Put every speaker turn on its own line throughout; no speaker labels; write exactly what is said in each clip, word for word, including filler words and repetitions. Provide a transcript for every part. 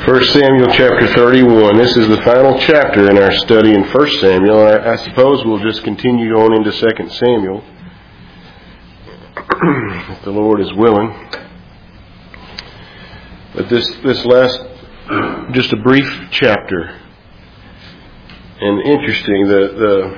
First Samuel chapter thirty-one. This is the final chapter in our study in First Samuel. I, I suppose we'll just continue on into Second Samuel, if the Lord is willing. But this, this last, just a brief chapter, and interesting, the, the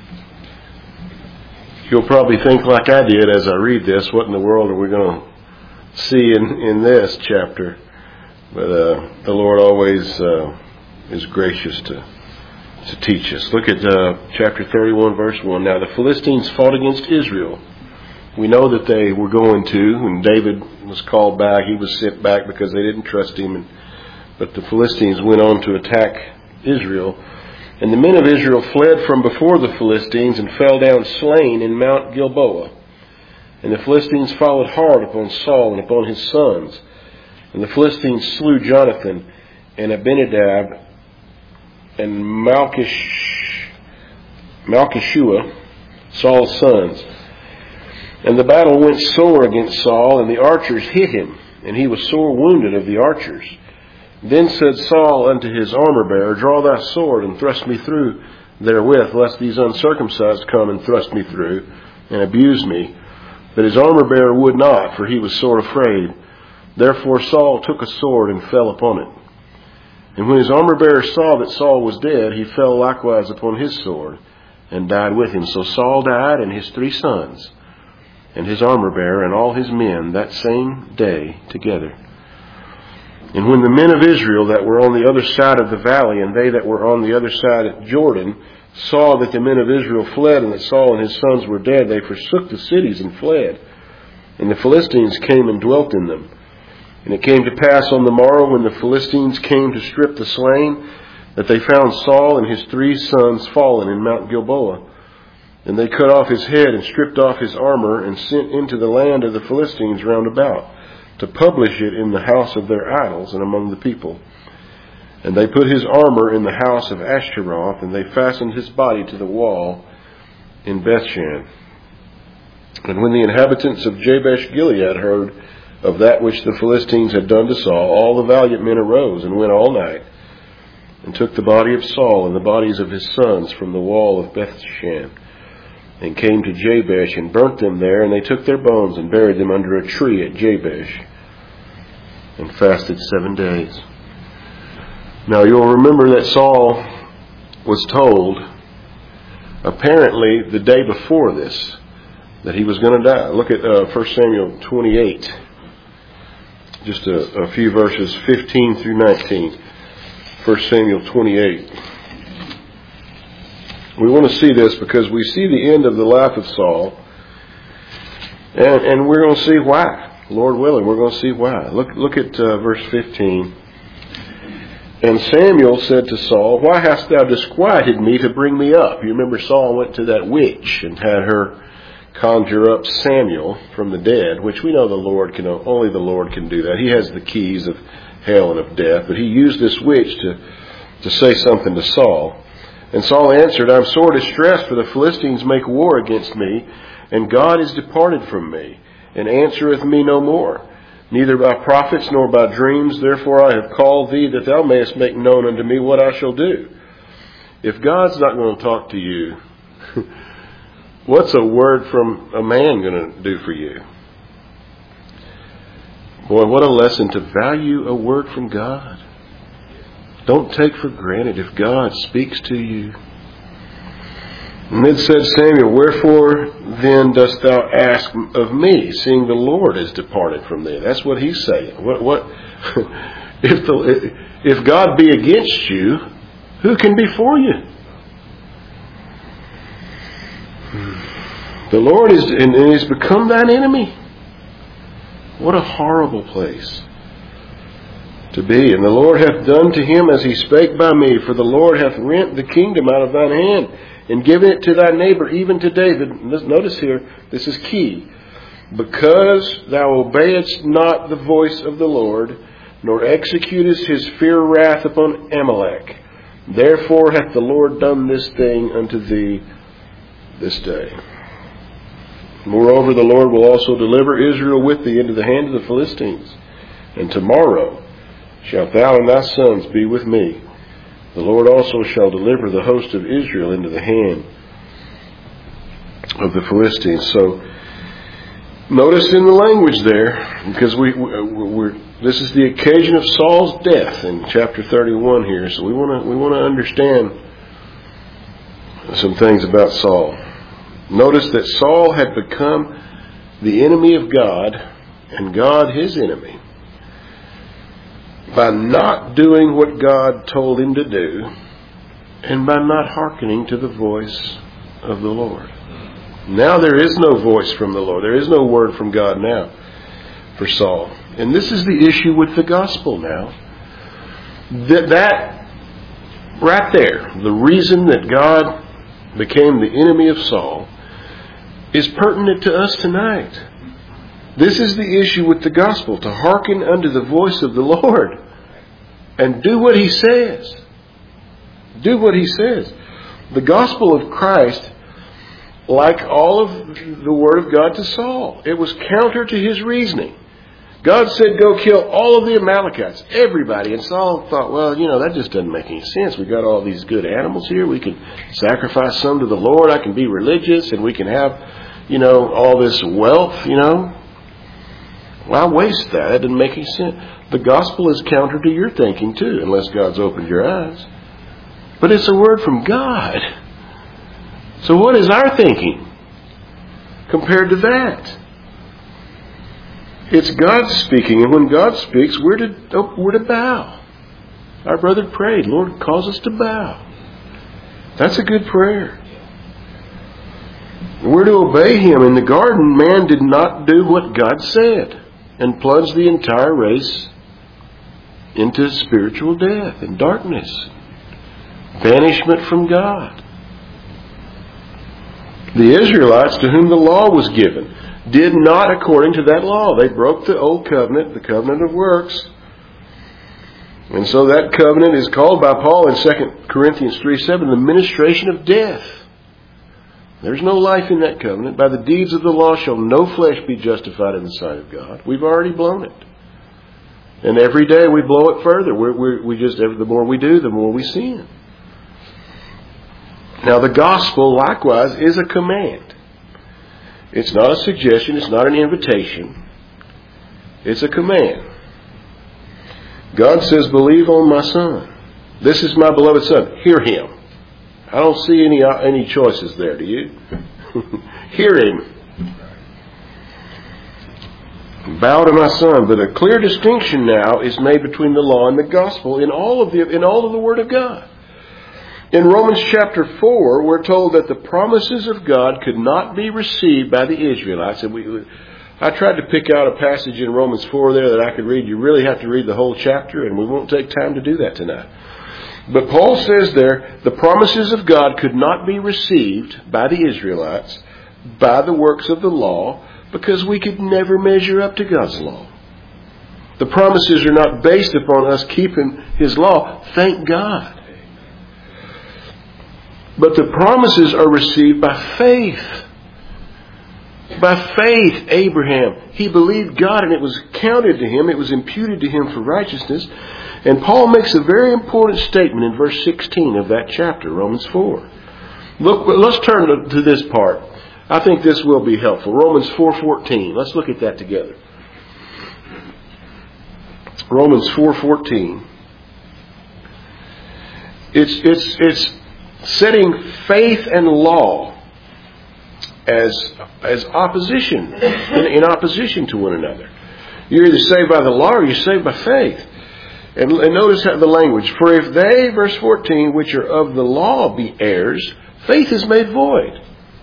you'll probably think like I did as I read this, what in the world are we going to see in, in this chapter? But uh, the Lord always uh, is gracious to to teach us. Look at uh, chapter thirty-one, verse one. Now the Philistines fought against Israel. We know that they were going to, and David was called back. He was sent back because they didn't trust him. And, but the Philistines went on to attack Israel. And the men of Israel fled from before the Philistines and fell down slain in Mount Gilboa. And the Philistines followed hard upon Saul and upon his sons. And the Philistines slew Jonathan and Abinadab and Malchish, Malchishua, Saul's sons. And the battle went sore against Saul, and the archers hit him, and he was sore wounded of the archers. Then said Saul unto his armor-bearer, Draw thy sword, and thrust me through therewith, lest these uncircumcised come and thrust me through, and abuse me. But his armor-bearer would not, for he was sore afraid. Therefore Saul took a sword and fell upon it. And when his armor-bearer saw that Saul was dead, he fell likewise upon his sword, and died with him. So Saul died, and his three sons, and his armor-bearer, and all his men, that same day together. And when the men of Israel that were on the other side of the valley, and they that were on the other side of Jordan, saw that the men of Israel fled, and that Saul and his sons were dead, they forsook the cities and fled. And the Philistines came and dwelt in them. And it came to pass on the morrow, when the Philistines came to strip the slain, that they found Saul and his three sons fallen in Mount Gilboa. And they cut off his head and stripped off his armor, and sent into the land of the Philistines round about, to publish it in the house of their idols and among the people. And they put his armor in the house of Ashtaroth, and they fastened his body to the wall in Bethshan. And when the inhabitants of Jabesh Gilead heard of that which the Philistines had done to Saul, all the valiant men arose and went all night, and took the body of Saul and the bodies of his sons from the wall of Bethshan, and came to Jabesh, and burnt them there, and they took their bones and buried them under a tree at Jabesh, and fasted seven days. Now you'll remember that Saul was told, apparently the day before this, that he was going to die. Look at uh, First Samuel twenty-eight. Just a, a few verses, fifteen through nineteen. First Samuel twenty-eight. We want to see this because we see the end of the life of Saul. And, and we're going to see why. Lord willing, we're going to see why. Look, look at uh, verse fifteen. And Samuel said to Saul, Why hast thou disquieted me to bring me up? You remember Saul went to that witch and had her conjure up Samuel from the dead, which we know the Lord can, only the Lord can do that. He has the keys of hell and of death, but he used this witch to, to say something to Saul. And Saul answered, I am sore distressed, for the Philistines make war against me, and God is departed from me, and answereth me no more, neither by prophets nor by dreams. Therefore I have called thee, that thou mayest make known unto me what I shall do. If God's not going to talk to you, what's a word from a man going to do for you? Boy, what a lesson to value a word from God. Don't take for granted if God speaks to you. And then said Samuel, Wherefore then dost thou ask of me, seeing the Lord is departed from thee? That's what he's saying. What? What? if the if God be against you, who can be for you? The Lord is and is become thine enemy. What a horrible place to be. And the Lord hath done to him as he spake by me, for the Lord hath rent the kingdom out of thine hand, and given it to thy neighbor, even to David. Notice here, this is key. Because thou obeyedst not the voice of the Lord, nor executest his fierce wrath upon Amalek, therefore hath the Lord done this thing unto thee this day. Moreover, the Lord will also deliver Israel with thee into the hand of the Philistines. And tomorrow shalt thou and thy sons be with me. The Lord also shall deliver the host of Israel into the hand of the Philistines. So, notice in the language there, because we, we're, this is the occasion of Saul's death in chapter thirty-one here. So we want to we want to understand some things about Saul. Notice that Saul had become the enemy of God and God his enemy by not doing what God told him to do and by not hearkening to the voice of the Lord. Now there is no voice from the Lord. There is no word from God now for Saul. And this is the issue with the gospel now. That, that right there, the reason that God became the enemy of Saul, is pertinent to us tonight. This is the issue with the gospel, to hearken unto the voice of the Lord and do what He says. Do what He says. The gospel of Christ, like all of the Word of God to Saul, it was counter to his reasoning. God said, go kill all of the Amalekites, everybody. And Saul thought, well, you know, that just doesn't make any sense. We've got all these good animals here. We can sacrifice some to the Lord. I can be religious and we can have, you know, all this wealth, you know. Why waste that? That doesn't make any sense. The gospel is counter to your thinking too, unless God's opened your eyes. But it's a word from God. So what is our thinking compared to that? It's God speaking, and when God speaks, we're to, oh, we're to bow. Our brother prayed, Lord, cause us to bow. That's a good prayer. We're to obey Him. In the garden, man did not do what God said and plunged the entire race into spiritual death and darkness, banishment from God. The Israelites, to whom the law was given, did not according to that law. They broke the old covenant, the covenant of works. And so that covenant is called by Paul in Second Corinthians three seven, the ministration of death. There's no life in that covenant. By the deeds of the law shall no flesh be justified in the sight of God. We've already blown it. And every day we blow it further. We're, we're, we just, the more we do, the more we sin. Now the gospel, likewise, is a command. It's not a suggestion. It's not an invitation. It's a command. God says, believe on my Son. This is my beloved Son. Hear Him. I don't see any any choices there, do you? Hear Him. Bow to my Son. But a clear distinction now is made between the law and the gospel in all of the in all of the Word of God. In Romans chapter four, we're told that the promises of God could not be received by the Israelites. And we, I tried to pick out a passage in Romans four there that I could read. You really have to read the whole chapter, and we won't take time to do that tonight. But Paul says there, the promises of God could not be received by the Israelites by the works of the law because we could never measure up to God's law. The promises are not based upon us keeping His law. Thank God. But the promises are received by faith. By faith, Abraham, he believed God and it was counted to him, it was imputed to him for righteousness. And Paul makes a very important statement in verse sixteen of that chapter, Romans four. Look, let's turn to, to this part. I think this will be helpful. Romans four fourteen. Let's look at that together. Romans four fourteen. It's it's it's setting faith and law as as opposition, in, in opposition to one another. You're either saved by the law or you're saved by faith. And, and notice how the language. For if they, verse fourteen, which are of the law be heirs, faith is made void,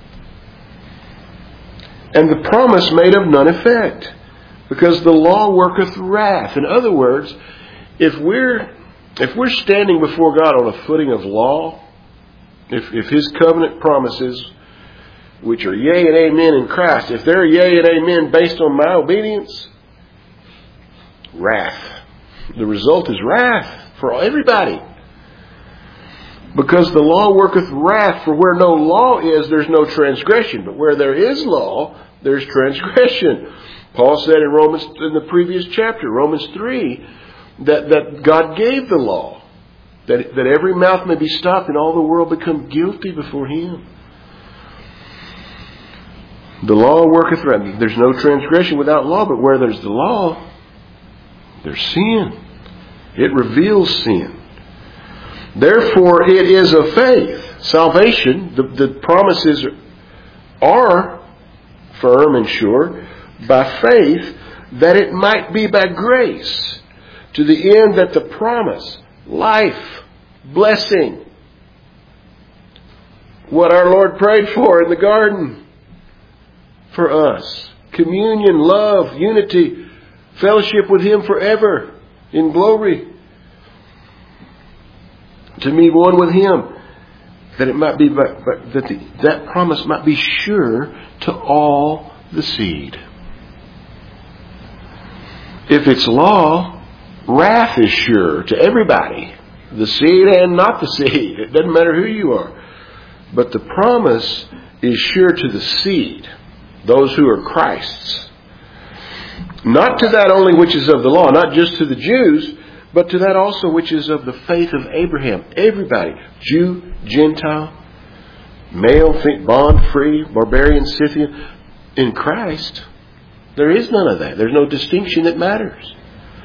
and the promise made of none effect, because the law worketh wrath. In other words, if we're if we're standing before God on a footing of law, if if His covenant promises, which are yea and amen in Christ, if they're yea and amen based on my obedience, wrath. The result is wrath for everybody. Because the law worketh wrath, for where no law is, there's no transgression. But where there is law, there's transgression. Paul said in Romans, in the previous chapter, Romans three, that, that God gave the law, that, that every mouth may be stopped and all the world become guilty before Him. The law worketh right. There's no transgression without law, but where there's the law, there's sin. It reveals sin. Therefore, it is of faith. Salvation, the, the promises are firm and sure by faith, that it might be by grace, to the end that the promise, life, blessing, what our Lord prayed for in the garden for us, communion, love, unity, fellowship with Him forever in glory, to be one with Him, that it might be by, by, that the, that promise might be sure to all the seed. If it's law, wrath is sure to everybody, the seed and not the seed. It doesn't matter who you are. But the promise is sure to the seed, those who are Christ's. Not to that only which is of the law, not just to the Jews, but to that also which is of the faith of Abraham. Everybody, Jew, Gentile, male, bond, free, barbarian, Scythian, in Christ, there is none of that. There's no distinction that matters.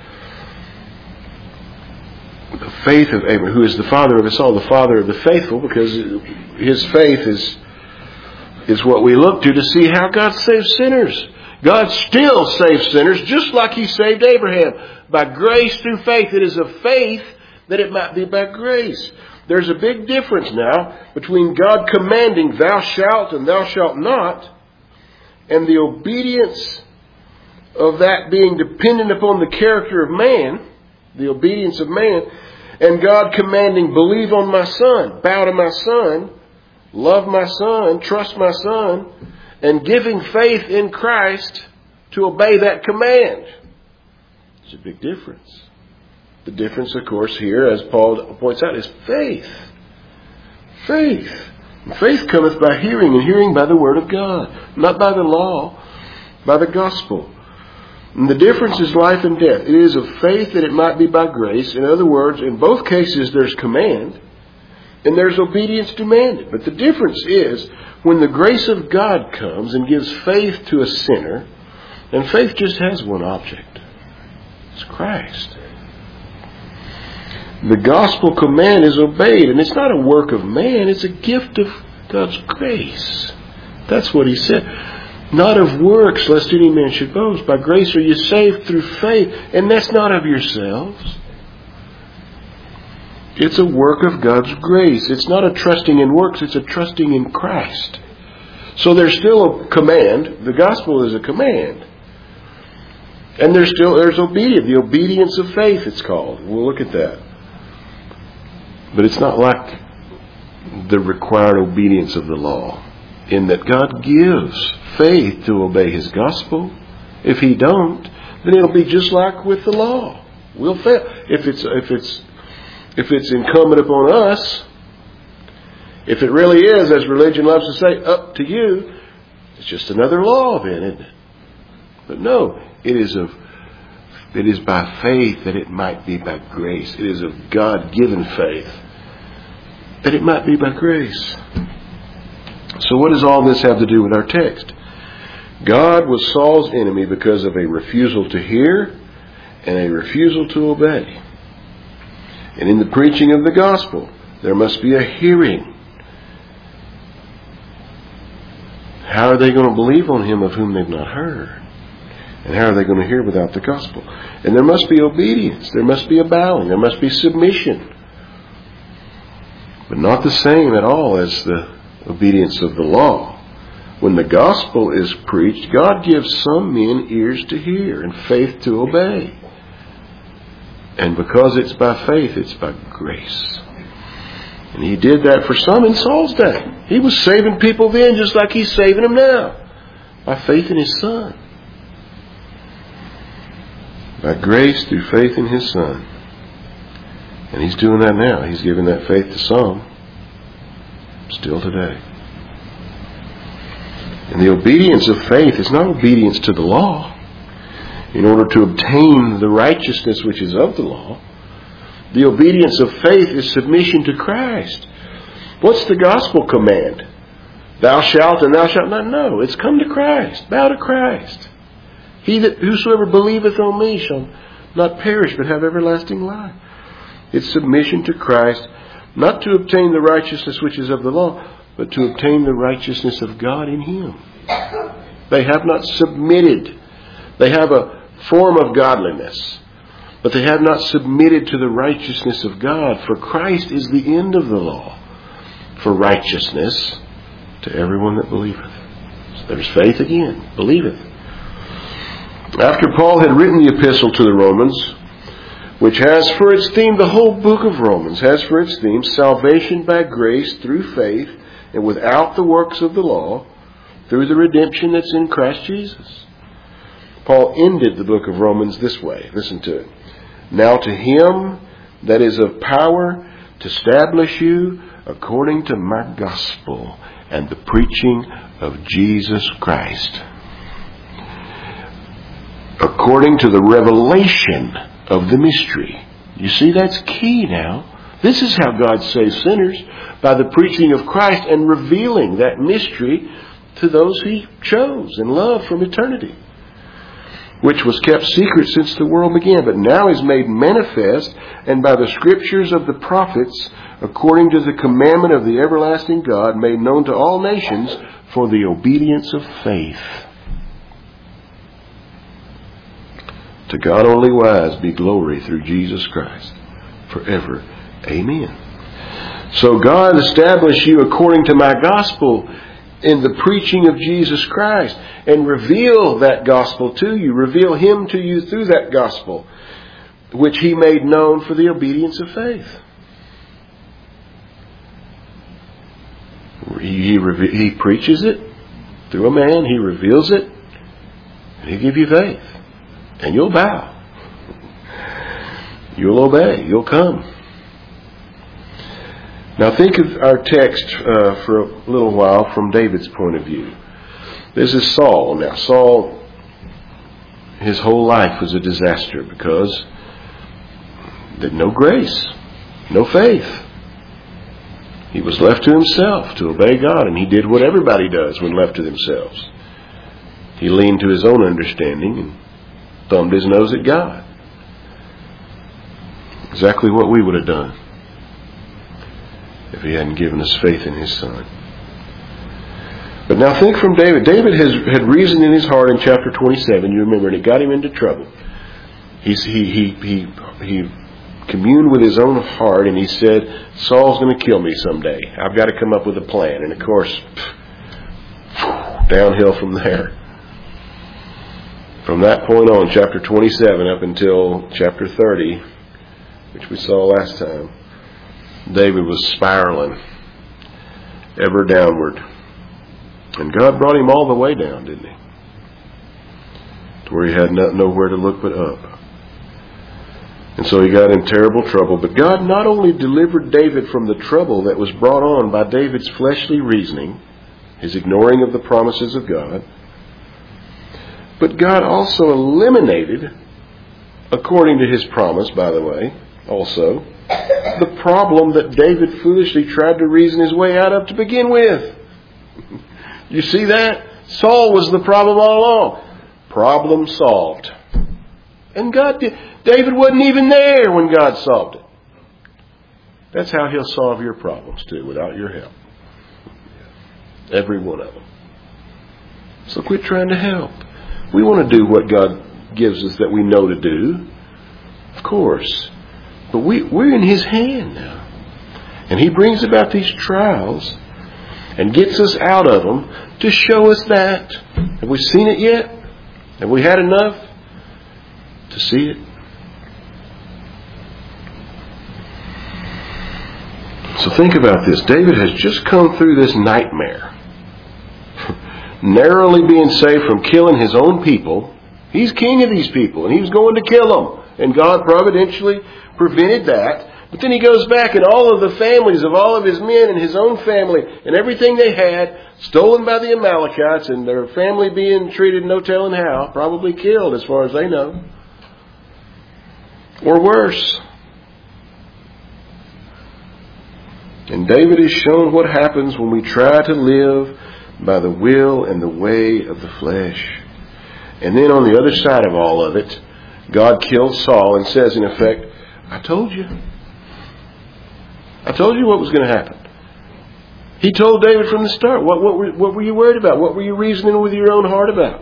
The faith of Abraham, who is the father of us all, the father of the faithful, because his faith is, is what we look to to see how God saves sinners. God still saves sinners just like He saved Abraham. By grace through faith. It is of faith that it might be by grace. There's a big difference now between God commanding thou shalt and thou shalt not, and the obedience of that being dependent upon the character of man, the obedience of man, and God commanding believe on my Son, bow to my Son, love my Son, trust my Son, and giving faith in Christ to obey that command. It's a big difference. The difference, of course, here, as Paul points out, is faith. Faith. And faith cometh by hearing, and hearing by the Word of God. Not by the law, by the gospel. And the difference is life and death. It is of faith that it might be by grace. In other words, in both cases there's command, and there's obedience demanded. But the difference is, when the grace of God comes and gives faith to a sinner, and faith just has one object. It's Christ. The gospel command is obeyed, and it's not a work of man, it's a gift of God's grace. That's what He said. Not of works, lest any man should boast. By grace are you saved through faith, and that's not of yourselves. It's a work of God's grace. It's not a trusting in works, it's a trusting in Christ. So there's still a command. The gospel is a command. And there's still there's obedience. The obedience of faith, it's called. We'll look at that. But it's not like the required obedience of the law, in that God gives faith to obey His gospel. If He don't, then it'll be just like with the law. We'll fail. If it's if it's if it's incumbent upon us, if it really is, as religion loves to say, up to you, it's just another law then, isn't it? But no, it is of it is by faith that it might be by grace. It is of God-given faith that it might be by grace. So what does all this have to do with our text? God was Saul's enemy because of a refusal to hear and a refusal to obey. And in the preaching of the gospel, there must be a hearing. How are they going to believe on Him of whom they've not heard? And how are they going to hear without the gospel? And there must be obedience. There must be a bowing. There must be submission. But not the same at all as the obedience of the law. When the gospel is preached, God gives some men ears to hear and faith to obey. And because it's by faith, it's by grace. And He did that for some in Saul's day. He was saving people then just like He's saving them now. By faith in His Son. By grace through faith in His Son. And He's doing that now. He's giving that faith to some. Still today. And the obedience of faith is not obedience to the law. in order to obtain the righteousness which is of the law. The obedience of faith is submission to Christ. What's the gospel command? Thou shalt and thou shalt not. No, it's come to Christ. Bow to Christ. He that whosoever believeth on me shall not perish but have everlasting life. It's submission to Christ, not to obtain the righteousness which is of the law, but to obtain the righteousness of God in Him. They have not submitted. They have a form of godliness, but they have not submitted to the righteousness of God. For Christ is the end of the law for righteousness to everyone that believeth. So there's faith again. Believeth. After Paul had written the epistle to the Romans, which has for its theme, the whole book of Romans has for its theme salvation by grace through faith and without the works of the law, through the redemption that's in Christ Jesus. Paul ended the book of Romans this way. Listen to it. Now to Him that is of power to establish you according to my gospel and the preaching of Jesus Christ, according to the revelation of the mystery. You see, that's key now. This is how God saves sinners, by the preaching of Christ and revealing that mystery to those He chose and loved from eternity, which was kept secret since the world began, but now is made manifest, and by the scriptures of the prophets, according to the commandment of the everlasting God, made known to all nations for the obedience of faith. To God only wise be glory through Jesus Christ forever. Amen. So God established you according to my gospel in the preaching of Jesus Christ, and reveal that gospel to you. Reveal Him to you through that gospel, which He made known for the obedience of faith. He, he, he preaches it through a man. He reveals it, and He'll give you faith. And you'll bow. You'll obey. You'll come. Now think of our text uh, for a little while from David's point of view. This is Saul. Now Saul, his whole life was a disaster because there no grace, no faith. He was left to himself to obey God, and he did what everybody does when left to themselves. He leaned to his own understanding and thumbed his nose at God. Exactly what we would have done if He hadn't given us faith in His Son. But now think from David. David has had reason in his heart in chapter twenty-seven, you remember, and it got him into trouble. He's, he, he, he, he communed with his own heart, and he said, Saul's going to kill me someday. I've got to come up with a plan. And of course, phew, downhill from there. From that point on, chapter twenty-seven up until chapter thirty, which we saw last time, David was spiraling ever downward. And God brought him all the way down, didn't He? To where he had not, nowhere to look but up. And so he got in terrible trouble. But God not only delivered David from the trouble that was brought on by David's fleshly reasoning, his ignoring of the promises of God, but God also eliminated, according to His promise, by the way, also, the problem that David foolishly tried to reason his way out of to begin with. You see that? Saul was the problem all along. Problem solved. And God did. David wasn't even there when God solved it. That's how He'll solve your problems too, without your help. Every one of them. So quit trying to help. We want to do what God gives us that we know to do. Of course. But we, we're in His hand now. And He brings about these trials and gets us out of them to show us that. Have we seen it yet? Have we had enough to see it? So think about this. David has just come through this nightmare. Narrowly being saved from killing his own people. He's king of these people, and he was going to kill them. And God providentially prevented that But then he goes back, and all of the families of all of his men and his own family and everything they had, stolen by the Amalekites, and their family being treated no telling how, probably killed as far as they know. Or worse. And David is shown what happens when we try to live by the will and the way of the flesh. And then on the other side of all of it, God kills Saul and says, in effect, I told you. I told you what was going to happen. He told David from the start. What, what, were, what were you worried about? What were you reasoning with your own heart about?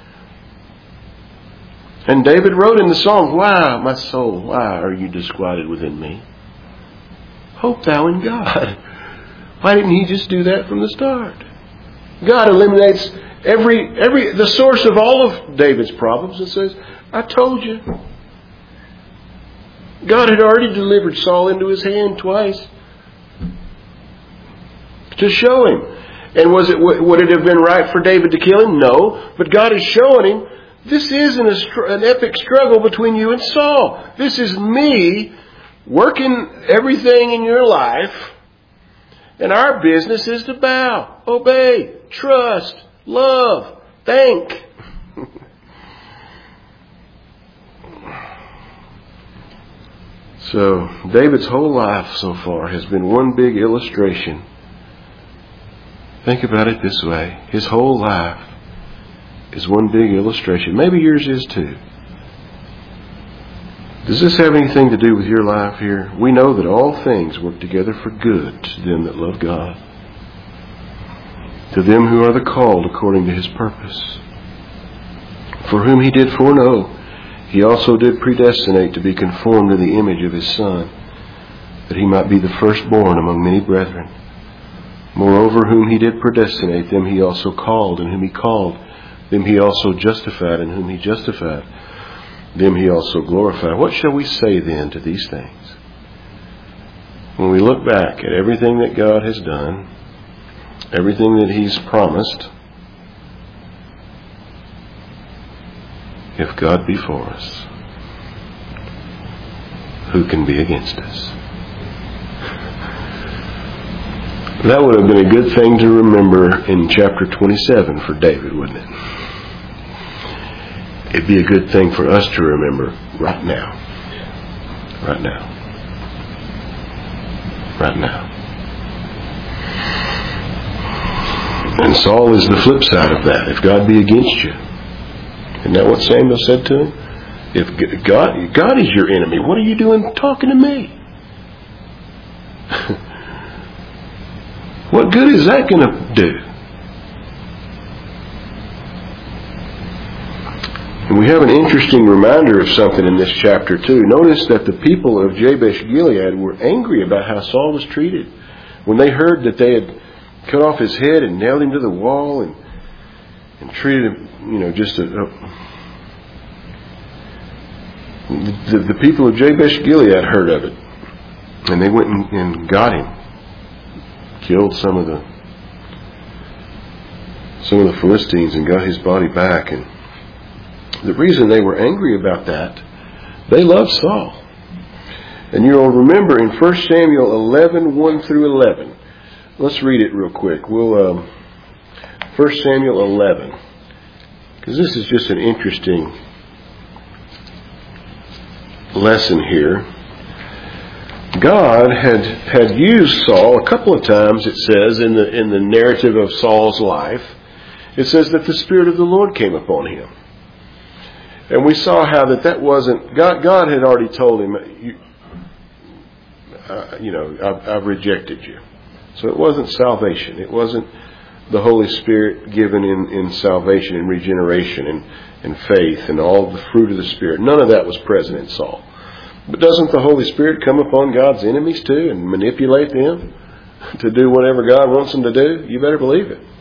And David wrote in the song, why, my soul, why are you disquieted within me? Hope thou in God. Why didn't he just do that from the start? God eliminates every every the source of all of David's problems and says, I told you. God had already delivered Saul into his hand twice to show him. And was it would it have been right for David to kill him? No. But God is showing him, this isn't a, an epic struggle between you and Saul. This is me working everything in your life. And our business is to bow, obey, trust, love, thank. So, David's whole life so far has been one big illustration. Think about it this way. His whole life is one big illustration. Maybe yours is too. Does this have anything to do with your life here? We know that all things work together for good to them that love God, to them who are the called according to his purpose. For whom he did foreknow, he also did predestinate to be conformed to the image of his Son, that he might be the firstborn among many brethren. Moreover, whom he did predestinate, them he also called, and whom he called, them he also justified, and whom he justified, them he also glorified. What shall we say then to these things? When we look back at everything that God has done, everything that he's promised, if God be for us, who can be against us? That would have been a good thing to remember in chapter twenty-seven for David, wouldn't it? It'd be a good thing for us to remember right now. Right now. Right now. And Saul is the flip side of that. If God be against you. Isn't that what Samuel said to him? If God, God is your enemy, what are you doing talking to me? What good is that going to do? And we have an interesting reminder of something in this chapter too. Notice that the people of Jabesh Gilead were angry about how Saul was treated. When they heard that they had cut off his head and nailed him to the wall and and treated him, you know, just a, a the, the people of Jabesh Gilead heard of it, and they went and, and got him, killed some of the some of the Philistines, and got his body back. And the reason they were angry about that, they loved Saul. And you'll remember in First Samuel eleven, one through eleven. Let's read it real quick. We'll um, First Samuel eleven, because this is just an interesting lesson here. God had had used Saul a couple of times. It says in the in the narrative of Saul's life, it says that the Spirit of the Lord came upon him. And we saw how that that wasn't, God, God had already told him, you, uh, you know, I've, I've rejected you. So it wasn't salvation. It wasn't the Holy Spirit given in, in salvation and regeneration and, and faith and all the fruit of the Spirit. None of that was present in Saul. But doesn't the Holy Spirit come upon God's enemies too and manipulate them to do whatever God wants them to do? You better believe it.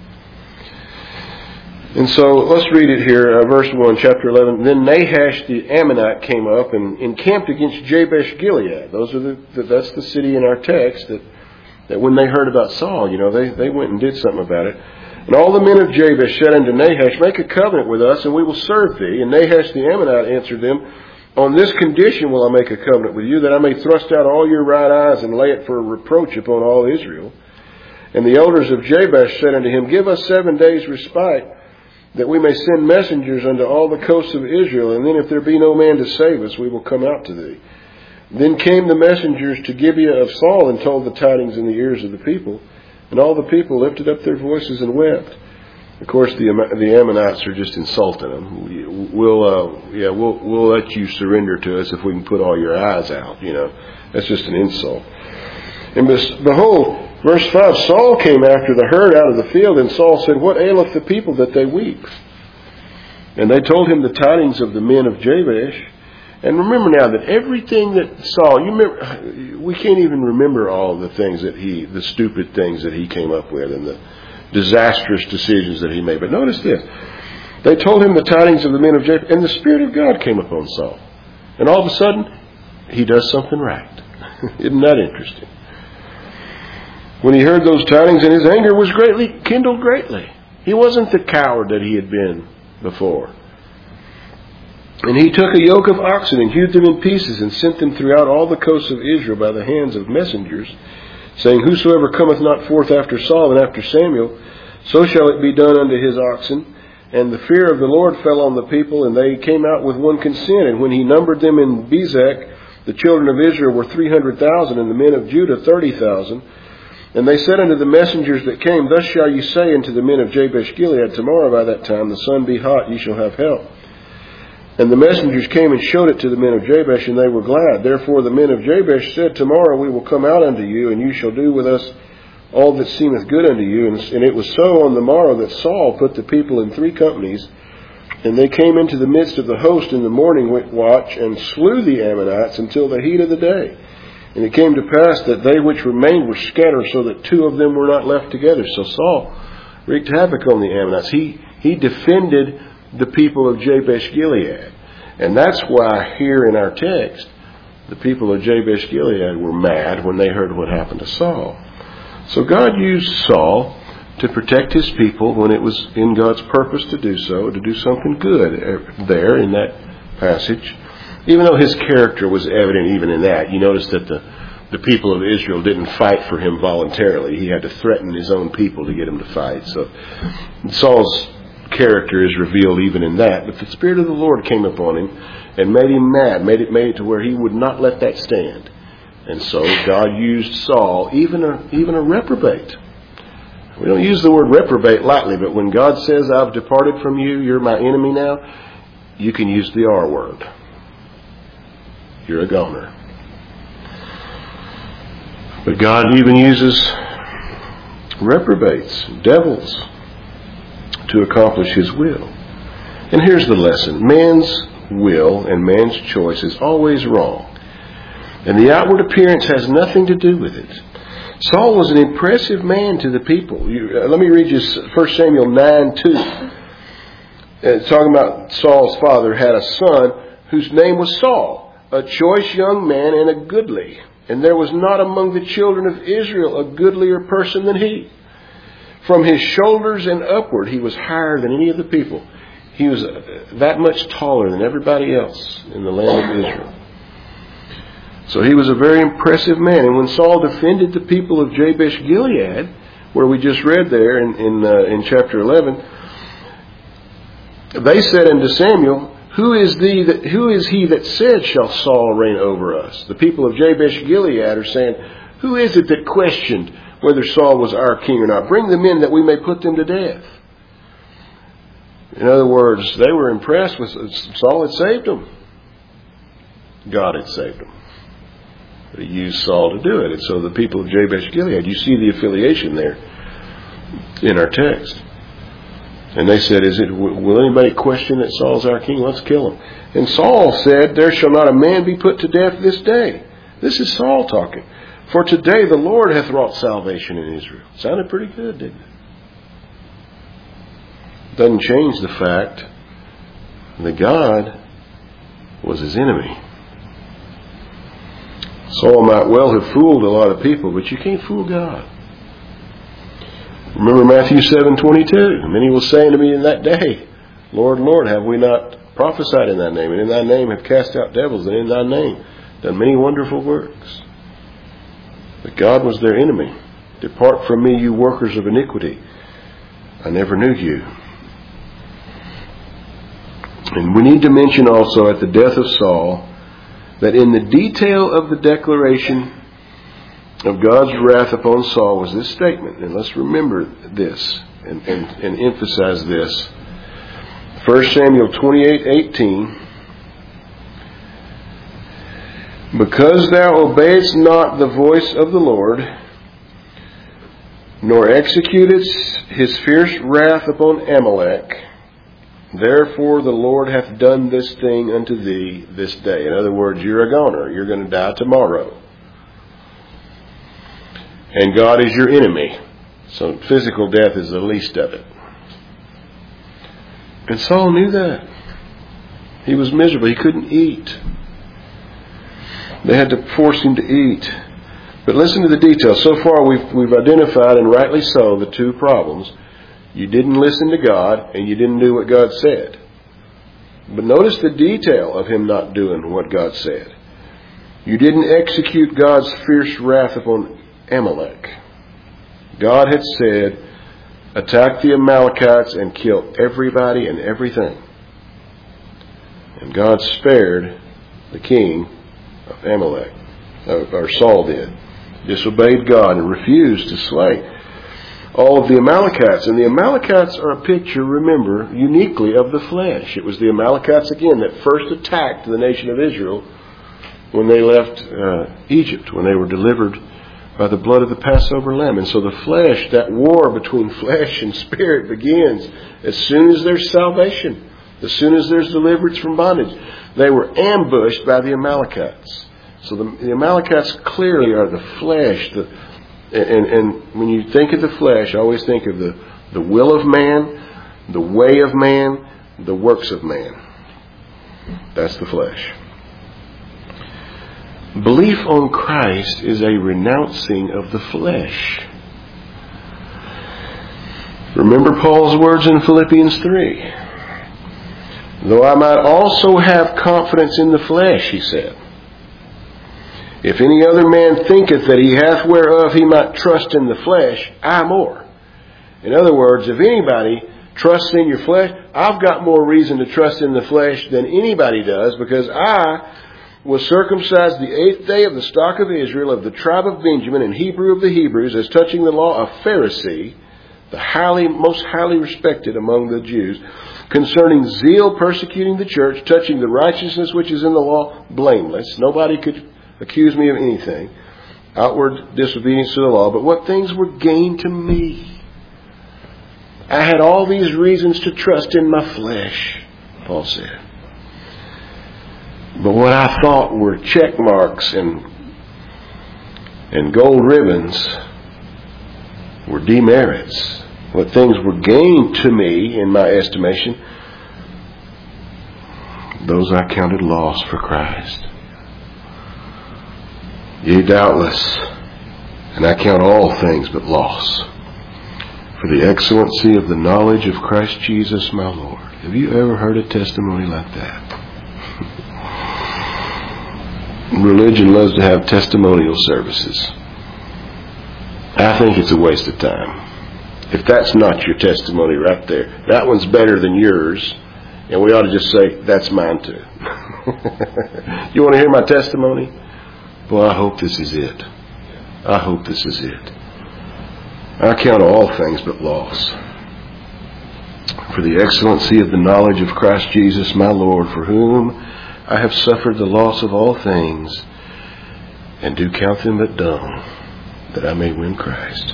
And so let's read it here, uh, verse one, chapter eleven. Then Nahash the Ammonite came up and encamped against Jabesh Gilead. Those are the, the that's the city in our text that, that when they heard about Saul, you know, they, they went and did something about it. And all the men of Jabesh said unto Nahash, make a covenant with us, and we will serve thee. And Nahash the Ammonite answered them, On this condition will I make a covenant with you, that I may thrust out all your right eyes and lay it for a reproach upon all Israel. And the elders of Jabesh said unto him, Give us seven days respite, that we may send messengers unto all the coasts of Israel, and then if there be no man to save us, we will come out to thee. Then came the messengers to Gibeah of Saul, and told the tidings in the ears of the people. And all the people lifted up their voices and wept. Of course, the the Ammonites are just insulting them. We'll uh, yeah, we'll we'll let you surrender to us if we can put all your eyes out. You know, that's just an insult. And behold, verse five: Saul came after the herd out of the field, and Saul said, What aileth the people that they weep? And they told him the tidings of the men of Jabesh. And remember now that everything that Saul, you remember, we can't even remember all the things that he, the stupid things that he came up with, and the disastrous decisions that he made. But notice this. They told him the tidings of the men of Jabesh, and the Spirit of God came upon Saul. And all of a sudden, he does something right. Isn't that interesting? When he heard those tidings, and his anger was greatly kindled greatly. He wasn't the coward that he had been before. And he took a yoke of oxen and hewed them in pieces, and sent them throughout all the coasts of Israel by the hands of messengers, saying, Whosoever cometh not forth after Saul and after Samuel, so shall it be done unto his oxen. And the fear of the Lord fell on the people, and they came out with one consent. And when he numbered them in Bezek, the children of Israel were three hundred thousand, and the men of Judah thirty thousand. And they said unto the messengers that came, Thus shall ye say unto the men of Jabesh Gilead, Tomorrow by that time the sun be hot, ye shall have help. And the messengers came and showed it to the men of Jabesh, and they were glad. Therefore the men of Jabesh said, Tomorrow we will come out unto you, and you shall do with us all that seemeth good unto you. And, and it was so on the morrow that Saul put the people in three companies, and they came into the midst of the host in the morning watch, and slew the Ammonites until the heat of the day. And it came to pass that they which remained were scattered, so that two of them were not left together. So Saul wreaked havoc on the Ammonites. He, he defended the people of Jabesh Gilead. And that's why here in our text, the people of Jabesh Gilead were mad when they heard what happened to Saul. So God used Saul to protect his people when it was in God's purpose to do so, to do something good there in that passage. Even though his character was evident even in that, you notice that the, the people of Israel didn't fight for him voluntarily. He had to threaten his own people to get them to fight. So Saul's character is revealed even in that. But the Spirit of the Lord came upon him and made him mad, made it made it to where he would not let that stand. And so God used Saul, even a, even a reprobate. We don't use the word reprobate lightly, but when God says, I've departed from you, you're my enemy now, you can use the R word. You're a goner. But God even uses reprobates, devils, to accomplish his will. And here's the lesson. Man's will and man's choice is always wrong. And the outward appearance has nothing to do with it. Saul was an impressive man to the people. You, uh, let me read you First Samuel nine two. It's talking about Saul's father had a son whose name was Saul, a choice young man and a goodly. And there was not among the children of Israel a goodlier person than he. From his shoulders and upward, he was higher than any of the people. He was that much taller than everybody else in the land of Israel. So he was a very impressive man. And when Saul defended the people of Jabesh Gilead, where we just read there in in, uh, in chapter eleven, they said unto Samuel, Who is thee that who is he that said, Shall Saul reign over us? The people of Jabesh Gilead are saying, Who is it that questioned whether Saul was our king or not? Bring them in that we may put them to death. In other words, they were impressed with Saul had saved them. God had saved them. But he used Saul to do it. And so the people of Jabesh Gilead, you see the affiliation there in our text. And they said, "Is it? Will anybody question that Saul's our king? Let's kill him." And Saul said, "There shall not a man be put to death this day." This is Saul talking. "For today the Lord hath wrought salvation in Israel." Sounded pretty good, didn't it? Doesn't change the fact that God was his enemy. Saul might well have fooled a lot of people, but you can't fool God. Remember Matthew seven twenty-two. Many will say unto me in that day, Lord, Lord, have we not prophesied in thy name, and in thy name have cast out devils, and in thy name done many wonderful works. But God was their enemy. Depart from me, you workers of iniquity. I never knew you. And we need to mention also at the death of Saul that in the detail of the declaration of God's wrath upon Saul was this statement. And let's remember this and, and, and emphasize this. First Samuel twenty-eight eighteen. Because thou obeyedst not the voice of the Lord, nor executedst his fierce wrath upon Amalek, therefore the Lord hath done this thing unto thee this day. In other words, you're a goner. You're going to die tomorrow. And God is your enemy. So physical death is the least of it. And Saul knew that. He was miserable. He couldn't eat. They had to force him to eat. But listen to the details. So far we've, we've identified, and rightly so, the two problems. You didn't listen to God, and you didn't do what God said. But notice the detail of him not doing what God said. You didn't execute God's fierce wrath upon Amalek. God had said, attack the Amalekites and kill everybody and everything. And God spared the king of Amalek, or Saul did, disobeyed God and refused to slay all of the Amalekites. And the Amalekites are a picture, remember, uniquely of the flesh. It was the Amalekites, again, that first attacked the nation of Israel when they left uh, Egypt, when they were delivered by the blood of the Passover lamb. And so the flesh, that war between flesh and spirit begins as soon as there's salvation, as soon as there's deliverance from bondage. They were ambushed by the Amalekites. So the, the Amalekites clearly are the flesh. The, and, and when you think of the flesh, always think of the, the will of man, the way of man, the works of man. That's the flesh. Belief on Christ is a renouncing of the flesh. Remember Paul's words in Philippians three. Though I might also have confidence in the flesh, he said. If any other man thinketh that he hath whereof he might trust in the flesh, I more. In other words, if anybody trusts in your flesh, I've got more reason to trust in the flesh than anybody does, because I was circumcised the eighth day of the stock of Israel, of the tribe of Benjamin, and Hebrew of the Hebrews, as touching the law, a Pharisee, the highly, most highly respected among the Jews, concerning zeal persecuting the church, touching the righteousness which is in the law, blameless. Nobody could accuse me of anything. Outward disobedience to the law. But what things were gain to me? I had all these reasons to trust in my flesh, Paul said. But what I thought were check marks and, and gold ribbons were demerits. What things were gained to me, in my estimation, those I counted loss for Christ. Yea, doubtless, and I count all things but loss, for the excellency of the knowledge of Christ Jesus my Lord. Have you ever heard a testimony like that? Religion loves to have testimonial services. I think it's a waste of time. If that's not your testimony right there, that one's better than yours, and we ought to just say, that's mine too. You want to hear my testimony? Well, I hope this is it. I hope this is it. I count all things but loss, for the excellency of the knowledge of Christ Jesus my Lord, for whom I have suffered the loss of all things, and do count them but dung, that I may win Christ.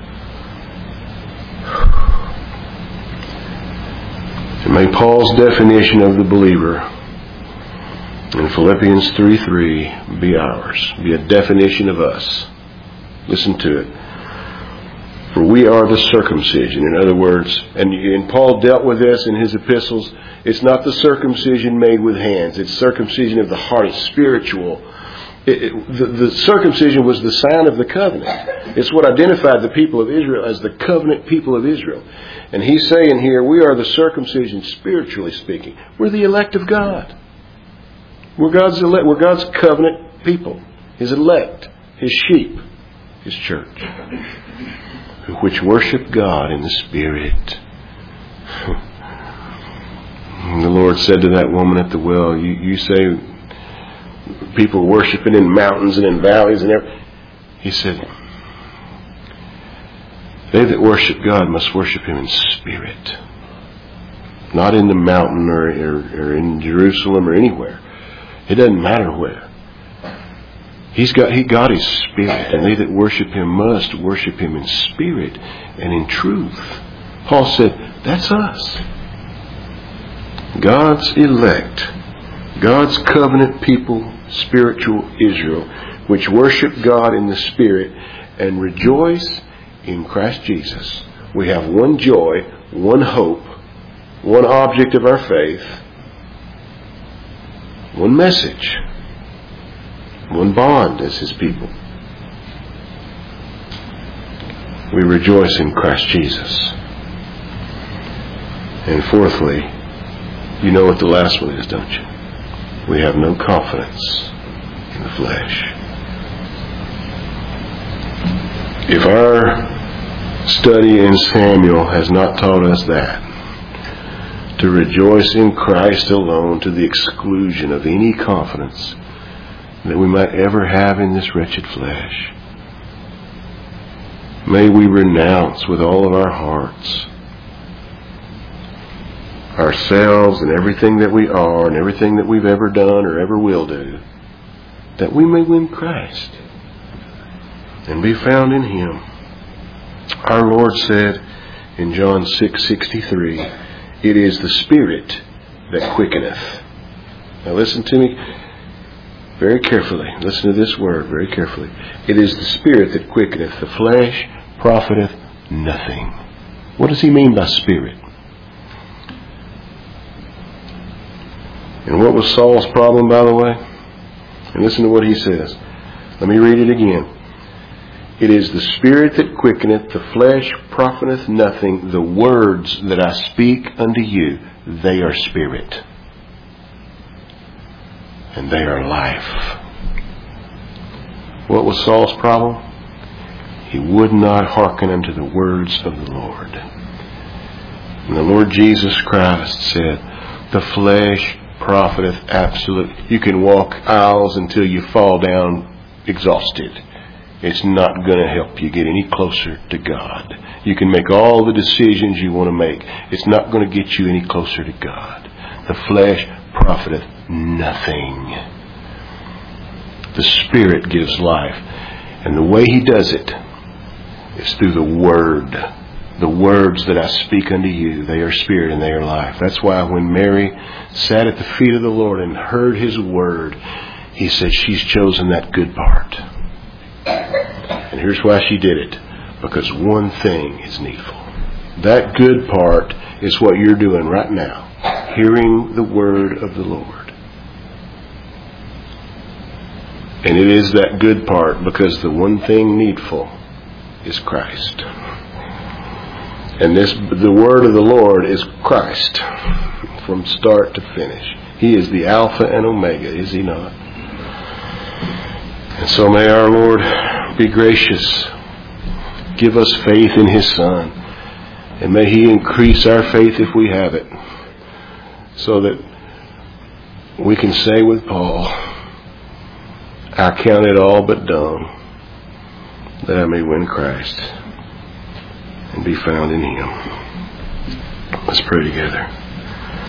And may Paul's definition of the believer in Philippians three three be ours, be a definition of us. Listen to it. For we are the circumcision. In other words, and, and Paul dealt with this in his epistles, it's not the circumcision made with hands. It's circumcision of the heart. It's spiritual. It, it, the, the circumcision was the sign of the covenant. It's what identified the people of Israel as the covenant people of Israel. And he's saying here, we are the circumcision spiritually speaking. We're the elect of God. We're God's elect. We're God's covenant people. His elect. His sheep. His church. Which worship God in the Spirit. And the Lord said to that woman at the well, you, you say people worshiping in mountains and in valleys and everything. He said, they that worship God must worship Him in spirit. Not in the mountain or, or, or in Jerusalem or anywhere. It doesn't matter where. He's got, he got His Spirit, and they that worship Him must worship Him in spirit and in truth. Paul said, that's us. God's elect, God's covenant people, spiritual Israel, which worship God in the Spirit and rejoice in Christ Jesus. We have one joy, one hope, one object of our faith, one message, one bond as His people. We rejoice in Christ Jesus. And fourthly, you know what the last one is, don't you? We have no confidence in the flesh. If our study in Samuel has not taught us that, to rejoice in Christ alone to the exclusion of any confidence that we might ever have in this wretched flesh, may we renounce with all of our hearts ourselves and everything that we are and everything that we've ever done or ever will do, that we may win Christ and be found in Him. Our Lord said in John six sixty-three, it is the Spirit that quickeneth. Now listen to me very carefully. Listen to this word very carefully. It is the Spirit that quickeneth. The flesh profiteth nothing. What does he mean by spirit? And what was Saul's problem, by the way? And listen to what he says. Let me read it again. It is the Spirit that quickeneth, the flesh profiteth nothing. The words that I speak unto you, they are spirit, and they are life. What was Saul's problem? He would not hearken unto the words of the Lord. And the Lord Jesus Christ said, the flesh profiteth absolute. You can walk aisles until you fall down exhausted. It's not going to help you get any closer to God. You can make all the decisions you want to make. It's not going to get you any closer to God. The flesh profiteth nothing. The Spirit gives life. And the way He does it is through the Word. The words that I speak unto you, they are spirit and they are life. That's why when Mary sat at the feet of the Lord and heard His word, He said she's chosen that good part. And here's why she did it. Because one thing is needful. That good part is what you're doing right now. Hearing the word of the Lord. And it is that good part because the one thing needful is Christ. And this, the word of the Lord is Christ from start to finish. He is the Alpha and Omega, is He not? And so may our Lord be gracious. Give us faith in His Son. And may He increase our faith if we have it. So that we can say with Paul, I count it all but dung, that I may win Christ and be found in Him. Let's pray together.